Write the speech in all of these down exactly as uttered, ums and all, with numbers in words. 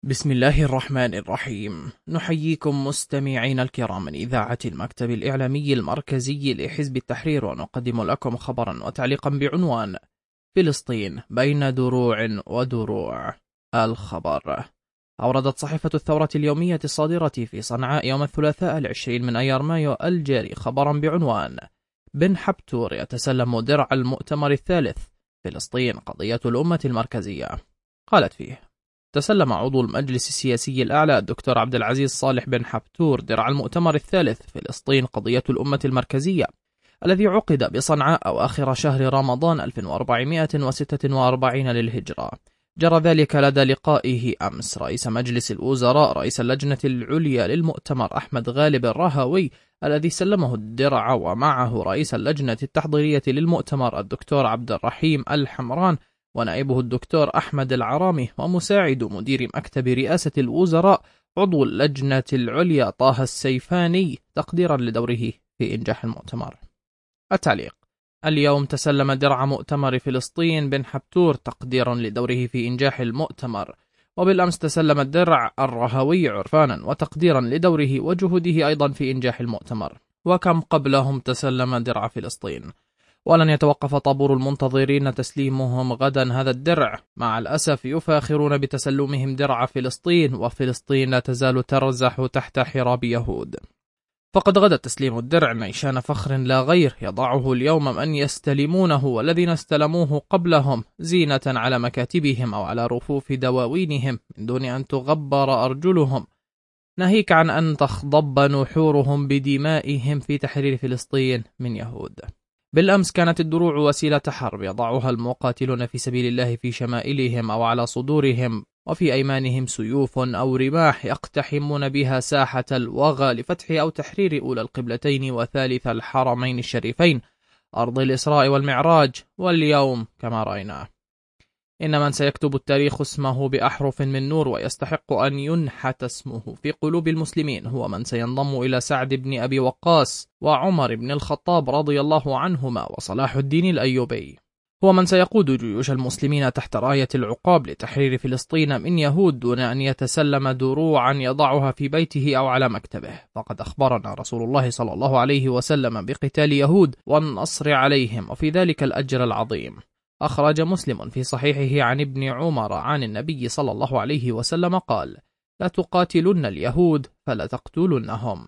بسم الله الرحمن الرحيم. نحييكم مستمعين الكرام من إذاعة المكتب الإعلامي المركزي لحزب التحرير، ونقدم لكم خبرا وتعليقا بعنوان: فلسطين بين دروع ودروع. الخبر: أوردت صحيفة الثورة اليومية الصادرة في صنعاء يوم الثلاثاء العشرين من أيار مايو الجاري خبرا بعنوان: بن حبتور يتسلم درع المؤتمر الثالث، فلسطين قضية الأمة المركزية. قالت فيه: تسلم عضو المجلس السياسي الأعلى الدكتور عبد العزيز صالح بن حبتور درع المؤتمر الثالث فلسطين قضية الأمة المركزية الذي عقد بصنعاء أواخر شهر رمضان ألف وأربعمائة وستة وأربعين للهجرة. جرى ذلك لدى لقائه أمس رئيس مجلس الوزراء رئيس اللجنة العليا للمؤتمر أحمد غالب الرهوي الذي سلمه الدرع، ومعه رئيس اللجنة التحضيرية للمؤتمر الدكتور عبد الرحيم الحمران، ونائبه الدكتور أحمد العرامي، ومساعد مدير مكتب رئاسة الوزراء عضو اللجنة العليا طه السيفاني، تقديرا لدوره في إنجاح المؤتمر. التعليق: اليوم تسلم درع مؤتمر فلسطين بن حبتور تقديرا لدوره في إنجاح المؤتمر، وبالأمس تسلم الدرع الرهوي عرفانا وتقديرا لدوره وجهوده أيضا في إنجاح المؤتمر. وكم قبلهم تسلم درع فلسطين، ولن يتوقف طابور المنتظرين تسليمهم غدا هذا الدرع. مع الأسف يفاخرون بتسلمهم درع فلسطين، وفلسطين لا تزال ترزح تحت حراب يهود. فقد غدا تسليم الدرع نيشان فخر لا غير، يضعه اليوم من يستلمونه والذين استلموه قبلهم زينة على مكاتبهم أو على رفوف دواوينهم من دون أن تغبر أرجلهم، ناهيك عن أن تخضب نحورهم بدمائهم في تحرير فلسطين من يهود. بالأمس كانت الدروع وسيلة حرب يضعها المقاتلون في سبيل الله في شمائلهم أو على صدورهم، وفي أيمانهم سيوف أو رماح يقتحمون بها ساحة الوغى لفتح أو تحرير أولى القبلتين وثالث الحرمين الشريفين، أرض الإسراء والمعراج. واليوم كما رأينا إن من سيكتب التاريخ اسمه بأحرف من نور ويستحق أن ينحت اسمه في قلوب المسلمين هو من سينضم إلى سعد بن أبي وقاص وعمر بن الخطاب رضي الله عنهما وصلاح الدين الأيوبي. هو من سيقود جيوش المسلمين تحت راية العقاب لتحرير فلسطين من يهود دون أن يتسلم دروعا يضعها في بيته أو على مكتبه. فقد أخبرنا رسول الله صلى الله عليه وسلم بقتال يهود والنصر عليهم، وفي ذلك الأجر العظيم. أخرج مسلم في صحيحه عن ابن عمر عن النبي صلى الله عليه وسلم قال: لا تقاتلن اليهود فلا تقتلنهم.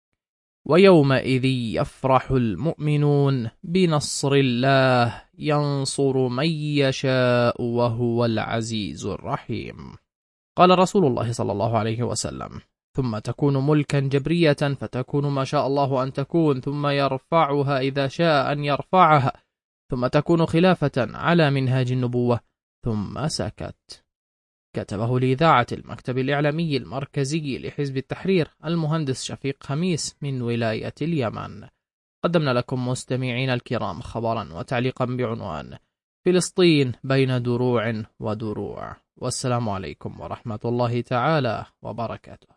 ويومئذ يفرح المؤمنون بنصر الله ينصر من يشاء وهو العزيز الرحيم. قال رسول الله صلى الله عليه وسلم: ثم تكون ملكا جبرية فتكون ما شاء الله أن تكون، ثم يرفعها إذا شاء أن يرفعها، ثم تكون خلافة على منهاج النبوة، ثم سكت. كتبه لإذاعة المكتب الإعلامي المركزي لحزب التحرير المهندس شفيق خميس من ولاية اليمن. قدمنا لكم مستمعين الكرام خبرا وتعليقا بعنوان: فلسطين بين دروع ودروع. والسلام عليكم ورحمة الله تعالى وبركاته.